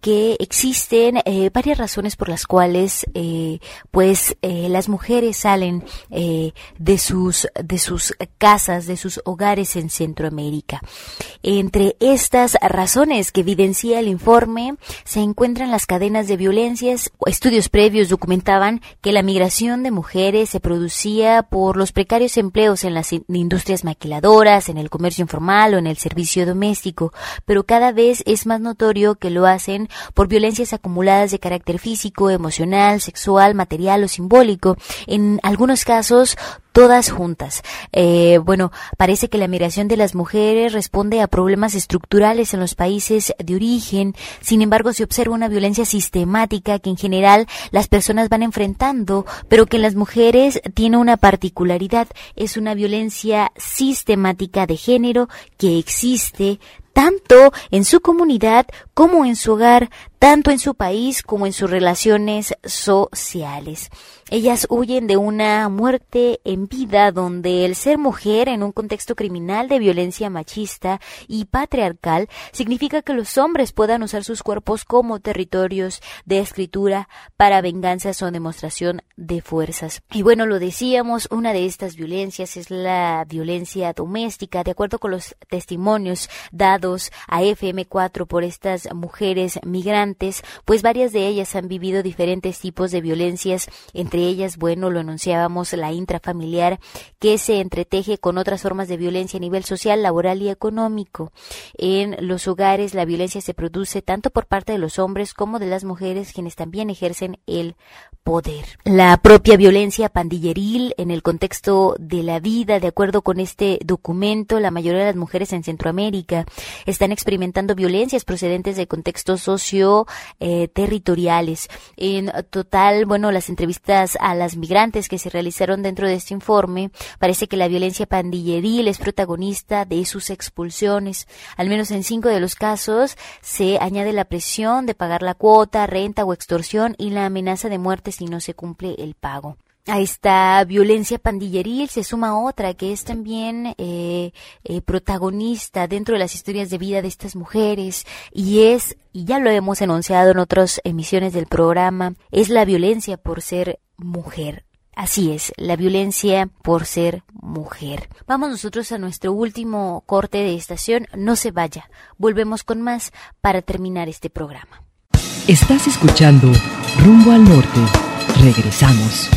Speaker 4: que existen eh, varias razones por las cuales eh, pues eh, las mujeres salen eh, de sus de sus casas, de sus hogares en Centroamérica. Entre estas razones que evidencia el informe se encuentran las cadenas de violencias. Estudios previos documentaban que la migración de mujeres se producía por los precarios empleos en las industrias maquiladoras, en el comercio informal o en el servicio doméstico, pero cada vez es más notorio que lo hacen por violencias acumuladas de carácter físico, emocional, sexual, material o simbólico, en algunos casos todas juntas. Eh, bueno, parece que la migración de las mujeres responde a problemas estructurales en los países de origen. Sin embargo, se observa una violencia sistemática que en general las personas van enfrentando, pero que en las mujeres tiene una particularidad. Es una violencia sistemática de género que existe tanto en su comunidad como en su hogar, tanto en su país como en sus relaciones sociales. Ellas huyen de una muerte en vida donde el ser mujer en un contexto criminal de violencia machista y patriarcal significa que los hombres puedan usar sus cuerpos como territorios de escritura para venganzas o demostración de fuerzas. Y bueno, lo decíamos, una de estas violencias es la violencia doméstica. De acuerdo con los testimonios dados a F M cuatro por estas mujeres migrantes, pues varias de ellas han vivido diferentes tipos de violencias, entre ellas, bueno, lo enunciábamos, la intrafamiliar, que se entreteje con otras formas de violencia a nivel social, laboral y económico. En los hogares la violencia se produce tanto por parte de los hombres como de las mujeres, quienes también ejercen el poder. La propia violencia pandilleril en el contexto de la vida, de acuerdo con este documento, la mayoría de las mujeres en Centroamérica están experimentando violencias procedentes de contextos socio eh, territoriales. En total, bueno, las entrevistas a las migrantes que se realizaron dentro de este informe, parece que la violencia pandilleril es protagonista de sus expulsiones. Al menos en cinco de los casos se añade la presión de pagar la cuota, renta o extorsión y la amenaza de muerte si no se cumple el pago. A esta violencia pandilleril se suma otra que es también eh, eh, protagonista dentro de las historias de vida de estas mujeres, y es, y ya lo hemos enunciado en otras emisiones del programa, es la violencia por ser mujer. Así es, la violencia por ser mujer. Vamos nosotros a nuestro último corte de estación. No se vaya, volvemos con más para terminar este programa.
Speaker 6: Estás escuchando Rumbo al Norte. Regresamos.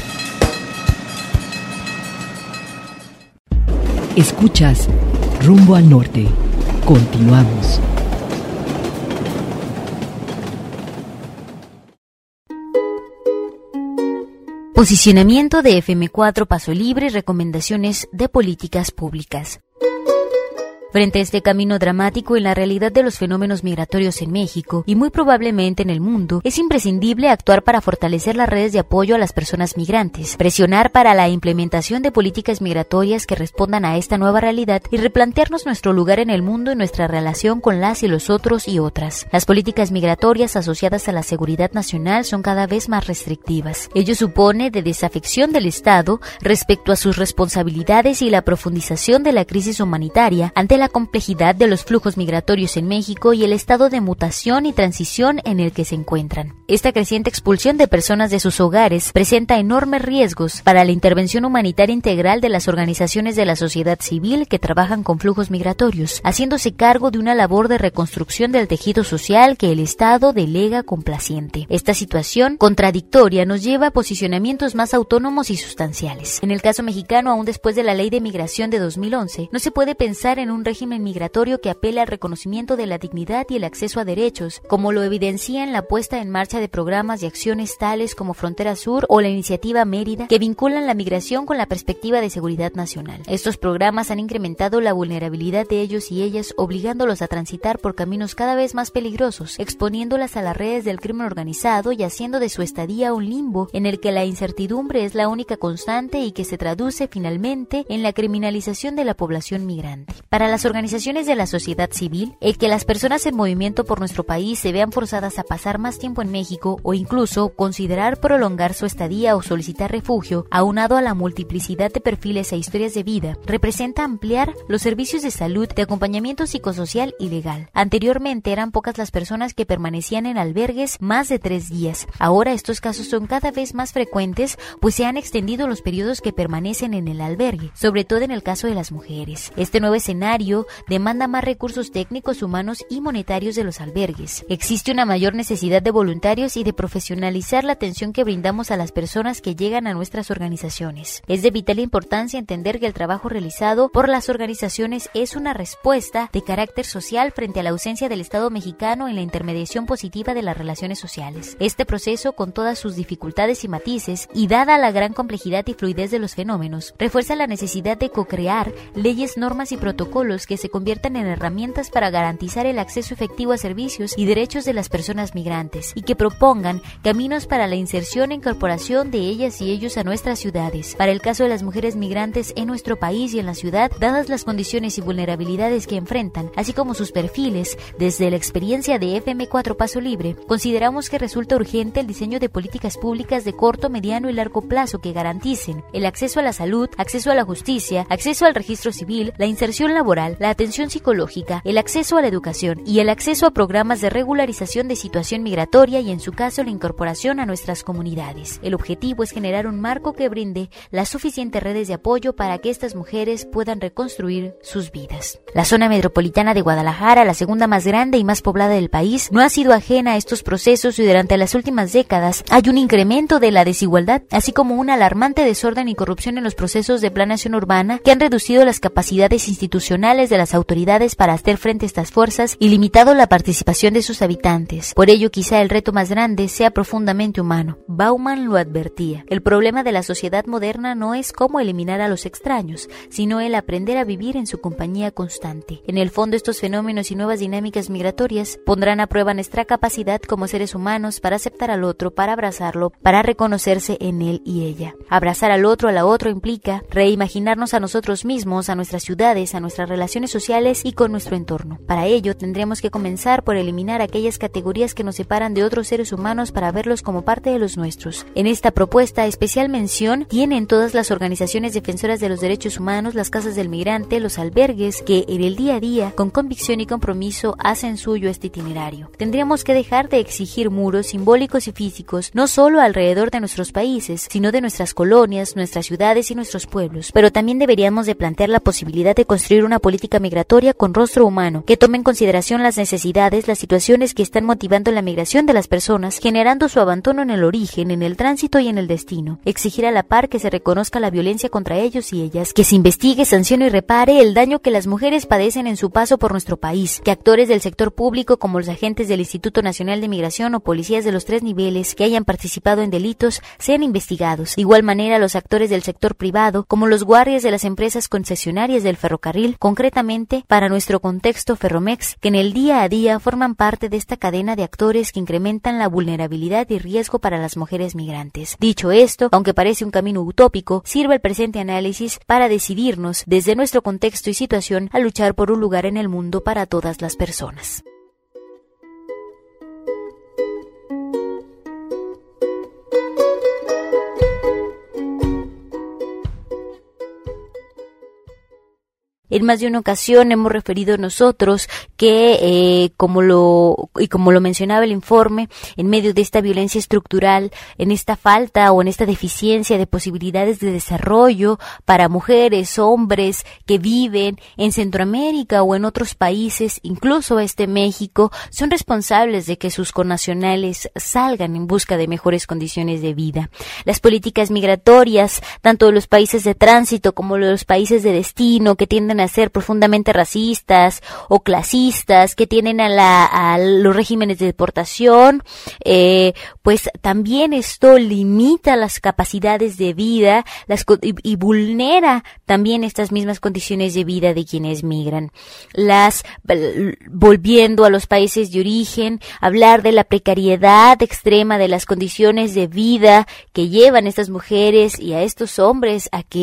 Speaker 6: Escuchas Rumbo al Norte. Continuamos.
Speaker 4: Posicionamiento de F M cuatro Paso Libre, recomendaciones de políticas públicas. Frente a este camino dramático en la realidad de los fenómenos migratorios en México y muy probablemente en el mundo, es imprescindible actuar para fortalecer las redes de apoyo a las personas migrantes, presionar para la implementación de políticas migratorias que respondan a esta nueva realidad y replantearnos nuestro lugar en el mundo y nuestra relación con las y los otros y otras. Las políticas migratorias asociadas a la seguridad nacional son cada vez más restrictivas. Ello supone de desafección del Estado respecto a sus responsabilidades y la profundización de la crisis humanitaria ante la complejidad de los flujos migratorios en México y el estado de mutación y transición en el que se encuentran. Esta creciente expulsión de personas de sus hogares presenta enormes riesgos para la intervención humanitaria integral de las organizaciones de la sociedad civil que trabajan con flujos migratorios, haciéndose cargo de una labor de reconstrucción del tejido social que el Estado delega complaciente. Esta situación contradictoria nos lleva a posicionamientos más autónomos y sustanciales. En el caso mexicano, aún después de la Ley de Migración de dos mil once, no se puede pensar en un régimen migratorio que apele al reconocimiento de la dignidad y el acceso a derechos, como lo evidencia en la puesta en marcha de programas y acciones tales como Frontera Sur o la iniciativa Mérida, que vinculan la migración con la perspectiva de seguridad nacional. Estos programas han incrementado la vulnerabilidad de ellos y ellas, obligándolos a transitar por caminos cada vez más peligrosos, exponiéndolas a las redes del crimen organizado y haciendo de su estadía un limbo en el que la incertidumbre es la única constante y que se traduce finalmente en la criminalización de la población migrante. Para la las organizaciones de la sociedad civil, el que las personas en movimiento por nuestro país se vean forzadas a pasar más tiempo en México o incluso considerar prolongar su estadía o solicitar refugio, aunado a la multiplicidad de perfiles e historias de vida, representa ampliar los servicios de salud, de acompañamiento psicosocial y legal. Anteriormente eran pocas las personas que permanecían en albergues más de tres días. Ahora estos casos son cada vez más frecuentes, pues se han extendido los periodos que permanecen en el albergue, sobre todo en el caso de las mujeres. Este nuevo escenario demanda más recursos técnicos, humanos y monetarios de los albergues. Existe una mayor necesidad de voluntarios y de profesionalizar la atención que brindamos a las personas que llegan a nuestras organizaciones. Es de vital importancia entender que el trabajo realizado por las organizaciones es una respuesta de carácter social frente a la ausencia del Estado mexicano en la intermediación positiva de las relaciones sociales. Este proceso, con todas sus dificultades y matices, y dada la gran complejidad y fluidez de los fenómenos, refuerza la necesidad de co-crear leyes, normas y protocolos que se conviertan en herramientas para garantizar el acceso efectivo a servicios y derechos de las personas migrantes, y que propongan caminos para la inserción e incorporación de ellas y ellos a nuestras ciudades. Para el caso de las mujeres migrantes en nuestro país y en la ciudad, dadas las condiciones y vulnerabilidades que enfrentan, así como sus perfiles, desde la experiencia de F M cuatro Paso Libre, consideramos que resulta urgente el diseño de políticas públicas de corto, mediano y largo plazo que garanticen el acceso a la salud, acceso a la justicia, acceso al registro civil, la inserción laboral, la atención psicológica, el acceso a la educación y el acceso a programas de regularización de situación migratoria y, en su caso, la incorporación a nuestras comunidades. El objetivo es generar un marco que brinde las suficientes redes de apoyo para que estas mujeres puedan reconstruir sus vidas. La zona metropolitana de Guadalajara, la segunda más grande y más poblada del país, no ha sido ajena a estos procesos y durante las últimas décadas hay un incremento de la desigualdad, así como un alarmante desorden y corrupción en los procesos de planeación urbana que han reducido las capacidades institucionales de las autoridades para hacer frente a estas fuerzas y limitado la participación de sus habitantes. Por ello, quizá el reto más grande sea profundamente humano. Bauman lo advertía. El problema de la sociedad moderna no es cómo eliminar a los extraños, sino el aprender a vivir en su compañía constante. En el fondo, estos fenómenos y nuevas dinámicas migratorias pondrán a prueba nuestra capacidad como seres humanos para aceptar al otro, para abrazarlo, para reconocerse en él y ella. Abrazar al otro, a la otra, implica reimaginarnos a nosotros mismos, a nuestras ciudades, a nuestras relaciones sociales y con nuestro entorno. Para ello, tendremos que comenzar por eliminar aquellas categorías que nos separan de otros seres humanos para verlos como parte de los nuestros. En esta propuesta, especial mención tienen todas las organizaciones defensoras de los derechos humanos, las casas del migrante, los albergues, que en el día a día, con convicción y compromiso, hacen suyo este itinerario. Tendríamos que dejar de exigir muros simbólicos y físicos, no solo alrededor de nuestros países, sino de nuestras colonias, nuestras ciudades y nuestros pueblos. Pero también deberíamos de plantear la posibilidad de construir una política migratoria con rostro humano, que tome en consideración las necesidades, las situaciones que están motivando la migración de las personas, generando su abandono en el origen, en el tránsito y en el destino. Exigir a la par que se reconozca la violencia contra ellos y ellas, que se investigue, sancione y repare el daño que las mujeres padecen en su paso por nuestro país, que actores del sector público como los agentes del Instituto Nacional de Migración o policías de los tres niveles que hayan participado en delitos sean investigados. De igual manera, los actores del sector privado como los guardias de las empresas concesionarias del ferrocarril, concretamente para nuestro contexto Ferromex, que en el día a día forman parte de esta cadena de actores que incrementan la vulnerabilidad y riesgo para las mujeres migrantes. Dicho esto, aunque parece un camino utópico, sirve el presente análisis para decidirnos desde nuestro contexto y situación a luchar por un lugar en el mundo para todas las personas. En más de una ocasión hemos referido nosotros que, eh, como lo y como lo mencionaba el informe, en medio de esta violencia estructural, en esta falta o en esta deficiencia de posibilidades de desarrollo para mujeres, hombres que viven en Centroamérica o en otros países, incluso este México, son responsables de que sus connacionales salgan en busca de mejores condiciones de vida. Las políticas migratorias, tanto de los países de tránsito como de los países de destino, que tienden a ser profundamente racistas o clasistas, que tienen a, la, a los regímenes de deportación, eh, pues también esto limita las capacidades de vida las, y, y vulnera también estas mismas condiciones de vida de quienes migran. Las, volviendo a los países de origen, hablar de la precariedad extrema de las condiciones de vida que llevan estas mujeres y a estos hombres a que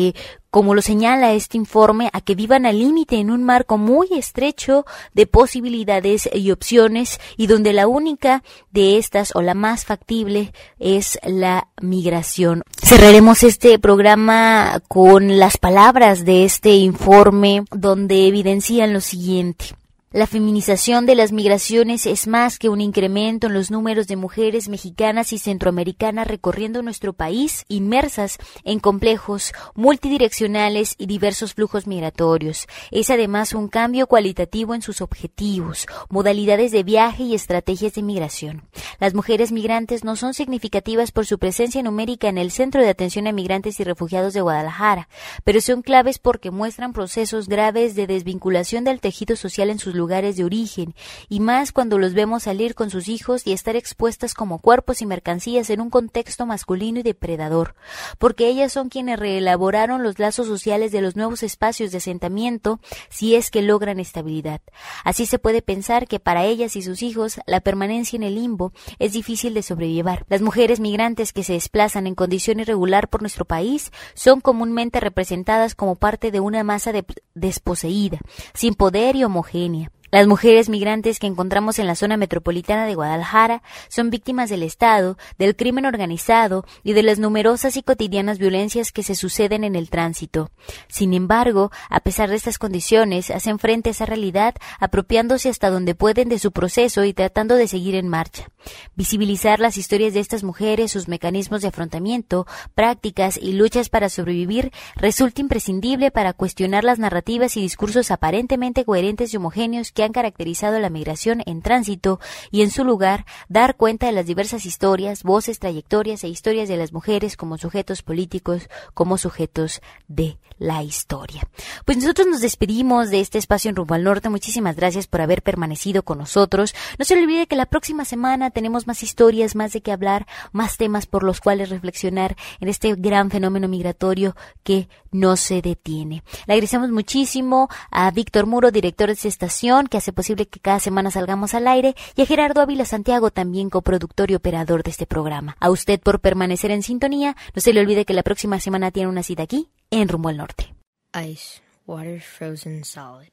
Speaker 4: como lo señala este informe, a que vivan al límite en un marco muy estrecho de posibilidades y opciones, y donde la única de estas o la más factible es la migración. Cerraremos este programa con las palabras de este informe, donde evidencian lo siguiente. La feminización de las migraciones es más que un incremento en los números de mujeres mexicanas y centroamericanas recorriendo nuestro país, inmersas en complejos, multidireccionales y diversos flujos migratorios. Es además un cambio cualitativo en sus objetivos, modalidades de viaje y estrategias de migración. Las mujeres migrantes no son significativas por su presencia numérica en el Centro de Atención a Migrantes y Refugiados de Guadalajara, pero son claves porque muestran procesos graves de desvinculación del tejido social en sus lugares lugares de origen, y más cuando los vemos salir con sus hijos y estar expuestas como cuerpos y mercancías en un contexto masculino y depredador, porque ellas son quienes reelaboraron los lazos sociales de los nuevos espacios de asentamiento, si es que logran estabilidad. Así se puede pensar que para ellas y sus hijos la permanencia en el limbo es difícil de sobrellevar. Las mujeres migrantes que se desplazan en condición irregular por nuestro país son comúnmente representadas como parte de una masa de desposeída, sin poder y homogénea. Las mujeres migrantes que encontramos en la zona metropolitana de Guadalajara son víctimas del Estado, del crimen organizado y de las numerosas y cotidianas violencias que se suceden en el tránsito. Sin embargo, a pesar de estas condiciones, hacen frente a esa realidad, apropiándose hasta donde pueden de su proceso y tratando de seguir en marcha. Visibilizar las historias de estas mujeres, sus mecanismos de afrontamiento, prácticas y luchas para sobrevivir resulta imprescindible para cuestionar las narrativas y discursos aparentemente coherentes y homogéneos que han caracterizado la migración en tránsito, y en su lugar dar cuenta de las diversas historias, voces, trayectorias e historias de las mujeres como sujetos políticos, como sujetos de la historia. Pues nosotros nos despedimos de este espacio en Rumbo al Norte. Muchísimas gracias por haber permanecido con nosotros. No se le olvide que la próxima semana tenemos más historias, más de qué hablar, más temas por los cuales reflexionar en este gran fenómeno migratorio que no se detiene. Le agradecemos muchísimo a Víctor Muro, director de esta estación, que hace posible que cada semana salgamos al aire, y a Gerardo Ávila Santiago, también coproductor y operador de este programa. A usted por permanecer en sintonía. No se le olvide que la próxima semana tiene una cita aquí en Rumbo al Norte.
Speaker 9: Ice, water frozen solid.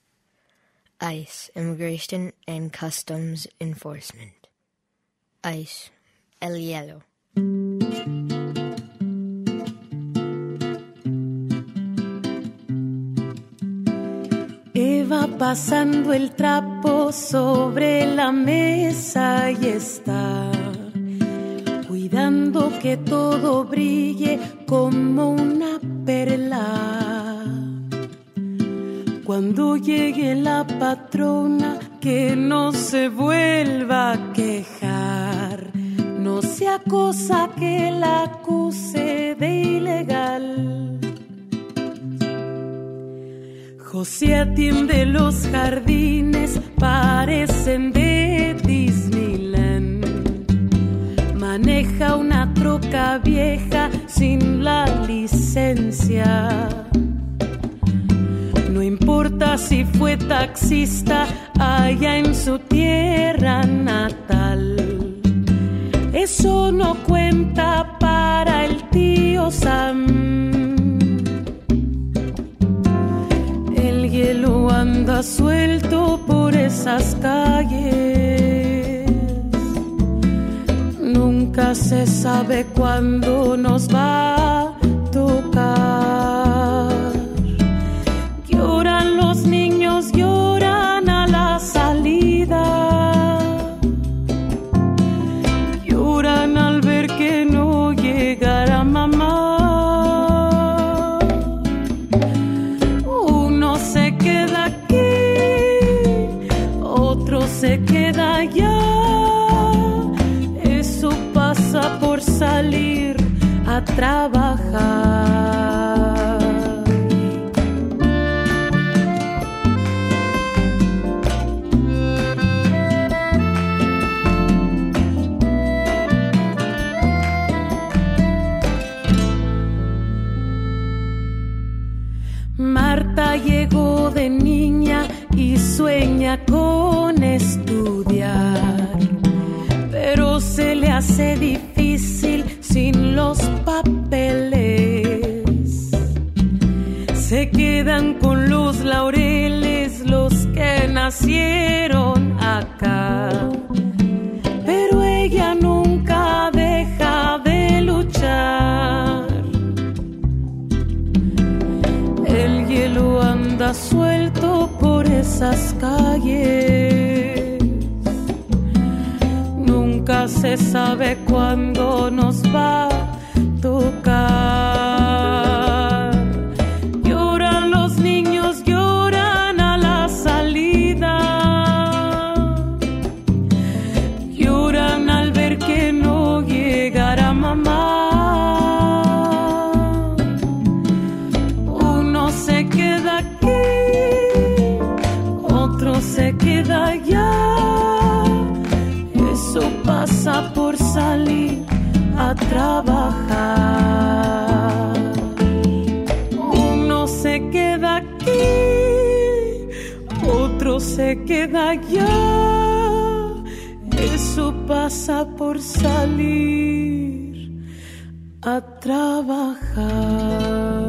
Speaker 9: Ice, immigration and customs enforcement. Ice, el hielo.
Speaker 10: Va pasando el trapo sobre la mesa y está cuidando que todo brille como una perla. Cuando llegue la patrona, que no se vuelva a quejar, no sea cosa que la acuse de ilegal. José atiende los jardines, parecen de Disneyland. Maneja una troca vieja sin la licencia. No importa si fue taxista allá en su tierra natal. Eso no cuenta para el tío Sam. El hielo anda suelto por esas calles. Nunca se sabe cuándo nos va a tocar. Lloran los niños, lloran a la salida. Lloran al ver que no llegará mamá. Se queda allá, eso pasa por salir a trabajar. Marta llegó de niña y sueña con estudiar, pero se le hace difícil sin los papeles. quedan con los laureles los que nacieron acá. Pero ella nunca deja de luchar. El hielo anda suelto por esas calles. Nunca se sabe cuándo nos va a tocar. Lloran los niños, lloran a la salida. Lloran al ver que no llegará mamá. Uno se queda aquí, otro se queda allá. Eso pasa por salir a trabajar. Uno se queda aquí, otro se queda allá. Eso pasa por salir a trabajar.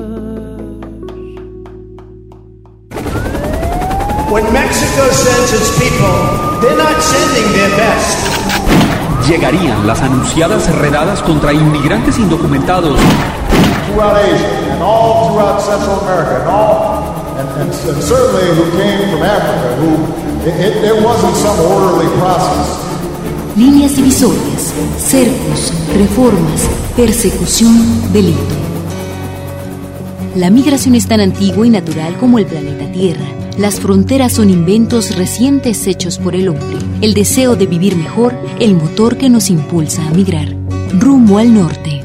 Speaker 1: When Mexico sends its people, they're not sending their best.
Speaker 2: Llegarían las anunciadas redadas contra inmigrantes indocumentados.
Speaker 3: Throughout Asia and all throughout Central America and all, and, and, and certainly who came from Africa, who it, it wasn't some orderly process.
Speaker 6: Líneas divisorias, cercos, reformas, persecución, delito. La migración es tan antigua y natural como el planeta Tierra. Las fronteras son inventos recientes hechos por el hombre. El deseo de vivir mejor, el motor que nos impulsa a migrar. Rumbo al norte.